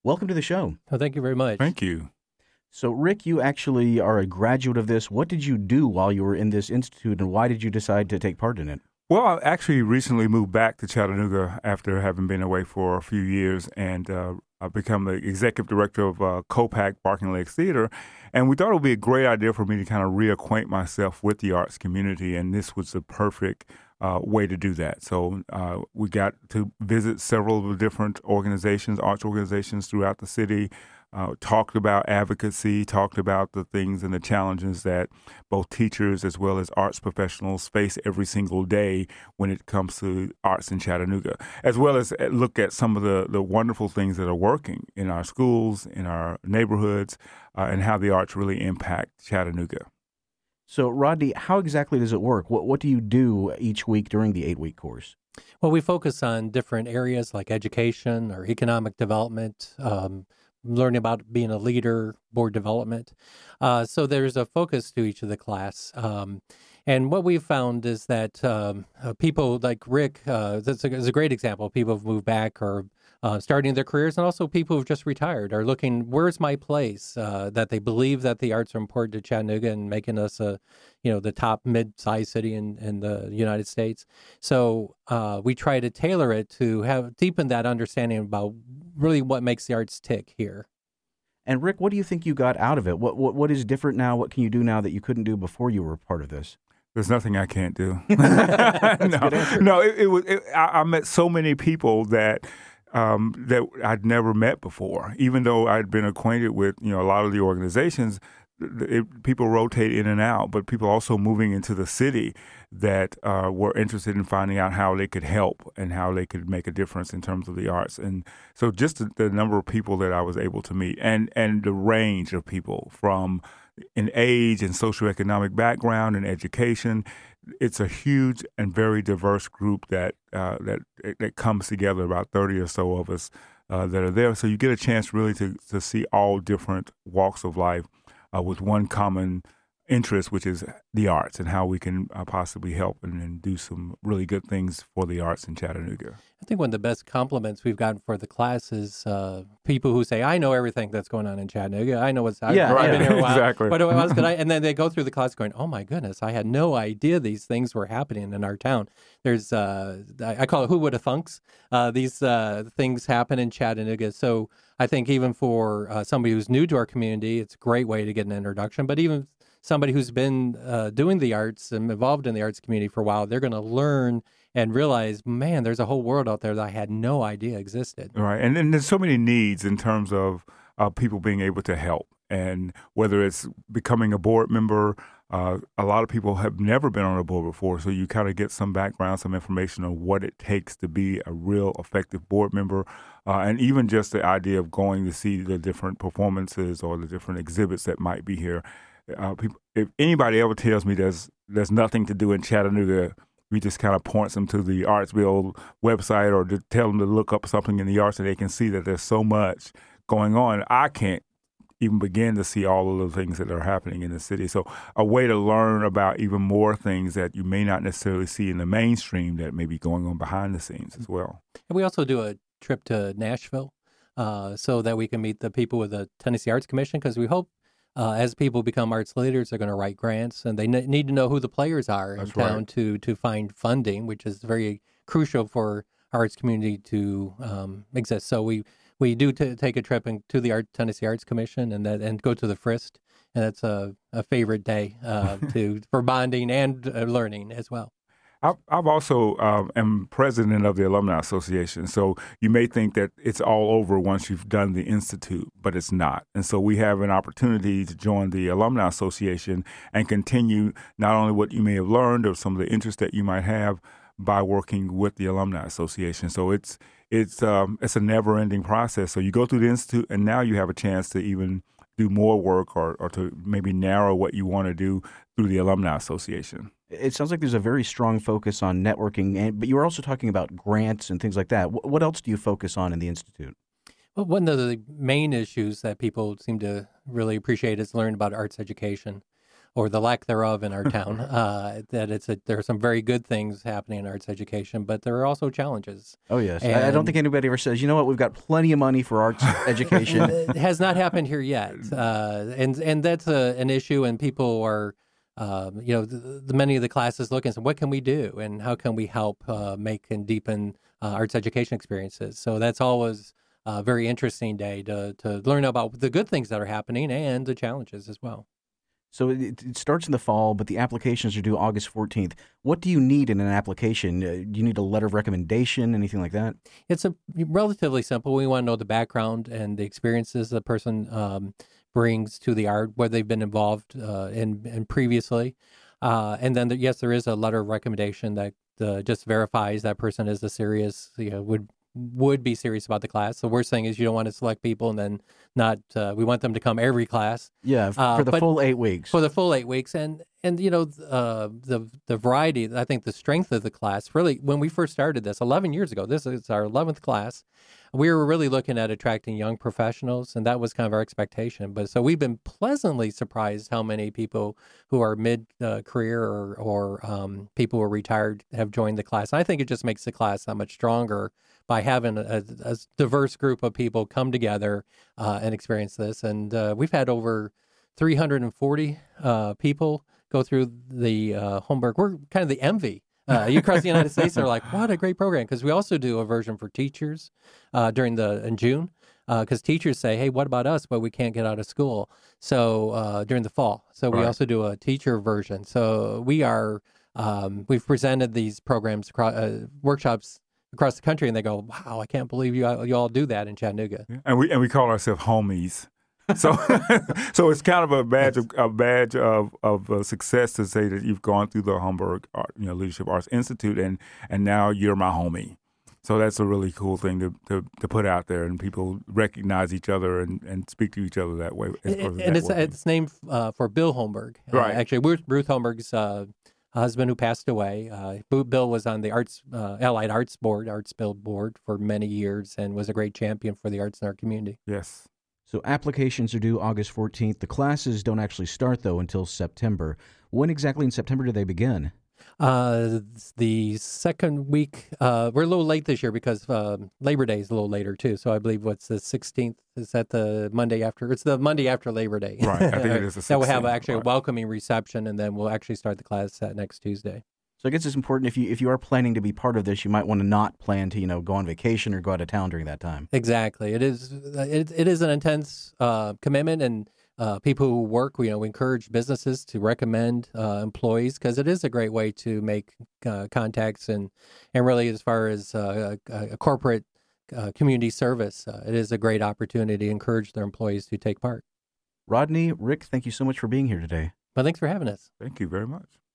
Welcome to the show. Oh, thank you very much. Thank you. So, Rick, you actually are a graduate of this. What did you do while you were in this institute, and why did you decide to take part in it? Well, I actually recently moved back to Chattanooga after having been away for a few years, and I've become the executive director of COPAC Barking Legs Theater. And we thought it would be a great idea for me to kind of reacquaint myself with the arts community, and this was the perfect way to do that. So we got to visit several of the different organizations, arts organizations throughout the city, talked about advocacy, talked about the things and the challenges that both teachers as well as arts professionals face every single day when it comes to arts in Chattanooga, as well as look at some of the wonderful things that are working in our schools, in our neighborhoods, and how the arts really impact Chattanooga. So, Rodney, how exactly does it work? What do you do each week during the 8-week course? Well, we focus on different areas like education or economic development, learning about being a leader, board development. So there's a focus to each of the class. And what we've found is that people like Rick, that's a great example. People have moved back or starting their careers, and also people who've just retired are looking, where's my place? That they believe that the arts are important to Chattanooga and making us the top mid-sized city in the United States. So we try to tailor it to deepen that understanding about really what makes the arts tick here. And Rick, what do you think you got out of it? What is different now? What can you do now that you couldn't do before you were part of this? There's nothing I can't do. No, I met so many people that I'd never met before. Even though I'd been acquainted with a lot of the organizations, people rotate in and out. But people also moving into the city that were interested in finding out how they could help and how they could make a difference in terms of the arts. And so just the number of people that I was able to meet and the range of people from in age and socioeconomic background and education. It's a huge and very diverse group that comes together, about 30 or so of us that are there. So you get a chance really to see all different walks of life with one common interest, which is the arts and how we can possibly help and do some really good things for the arts in Chattanooga. I think one of the best compliments we've gotten for the class is people who say, I know everything that's going on in Chattanooga. I know I've been here a while. Exactly. What else could I? And then they go through the class going, oh my goodness, I had no idea these things were happening in our town. There's, I call it who would have thunks. These things happen in Chattanooga. So I think even for somebody who's new to our community, it's a great way to get an introduction. But even somebody who's been doing the arts and involved in the arts community for a while, they're going to learn and realize, man, there's a whole world out there that I had no idea existed. Right. And then there's so many needs in terms of people being able to help. And whether it's becoming a board member, a lot of people have never been on a board before. So you kind of get some background, some information on what it takes to be a real effective board member. And even just the idea of going to see the different performances or the different exhibits that might be here. If anybody ever tells me there's nothing to do in Chattanooga, we just kind of point them to the Artsville website or to tell them to look up something in the arts, and they can see that there's so much going on. I can't even begin to see all of the things that are happening in the city. So a way to learn about even more things that you may not necessarily see in the mainstream that may be going on behind the scenes as well. And we also do a trip to Nashville so that we can meet the people with the Tennessee Arts Commission, because we hope as people become arts leaders, they're going to write grants, and they need to know who the players are in town to find funding, which is very crucial for our arts community to exist. So we do take a trip to the Tennessee Arts Commission and go to the Frist, and that's a favorite day for bonding and learning as well. I've also am president of the Alumni Association. So you may think that it's all over once you've done the Institute, but it's not. And so we have an opportunity to join the Alumni Association and continue not only what you may have learned or some of the interests that you might have by working with the Alumni Association. So it's a never-ending process. So you go through the Institute, and now you have a chance to even do more work or to maybe narrow what you want to do through the Alumni Association. It sounds like there's a very strong focus on networking, but you were also talking about grants and things like that. What else do you focus on in the Institute? Well, one of the main issues that people seem to really appreciate is learning about arts education, or the lack thereof in our town. That there are some very good things happening in arts education, but there are also challenges. Oh, yes. I don't think anybody ever says, you know what, we've got plenty of money for arts education. It has not happened here yet. And that's an issue, and people are, many of the classes look and say, what can we do? And how can we help make and deepen arts education experiences? So that's always a very interesting day to learn about the good things that are happening and the challenges as well. So it starts in the fall, but the applications are due August 14th. What do you need in an application? Do you need a letter of recommendation, anything like that? It's relatively simple. We want to know the background and the experiences the person brings to the art, where they've been involved in previously. And then, yes, there is a letter of recommendation that just verifies that person is would be serious about the class. The worst thing is you don't want to select people and then not. We want them to come every class. Yeah, for the full 8 weeks. For the full 8 weeks, and the variety. I think the strength of the class. Really, when we first started this 11 years ago, this is our 11th class. We were really looking at attracting young professionals, and that was kind of our expectation. But so we've been pleasantly surprised how many people who are mid-career or people who are retired have joined the class. I think it just makes the class that much stronger by having a diverse group of people come together and experience this. And we've had over 340 people go through the Holmberg. We're kind of the envy. You across the United States are like, what a great program. Because we also do a version for teachers in June. Because teachers say, hey, what about us? But we can't get out of school. So during the fall. So we also do a teacher version. So we've presented these programs, workshops across the country, and they go, wow, I can't believe you all do that in Chattanooga. Yeah. And we call ourselves homies. So it's kind of a badge of success to say that you've gone through the Holmberg Leadership Arts Institute and now you're my homie. So that's a really cool thing to put out there, and people recognize each other and speak to each other that way. It's named for Bill Holmberg. Right. Actually, Ruth Holmberg's husband, who passed away. Bill was on the Allied Arts Build Board for many years and was a great champion for the arts in our community. Yes. So applications are due August 14th. The classes don't actually start, though, until September. When exactly in September do they begin? The second week. We're a little late this year because Labor Day is a little later, too. So I believe the 16th? Is that the Monday after? It's the Monday after Labor Day. Right. I think it is the 16th. That we'll have a welcoming reception, and then we'll actually start the class that next Tuesday. So I guess it's important if you are planning to be part of this, you might want to not plan to go on vacation or go out of town during that time. Exactly. It is an intense commitment, and people who work, we encourage businesses to recommend employees, because it is a great way to make contacts and really, as far as a corporate community service, it is a great opportunity to encourage their employees to take part. Rodney, Rick, thank you so much for being here today. Well, thanks for having us. Thank you very much.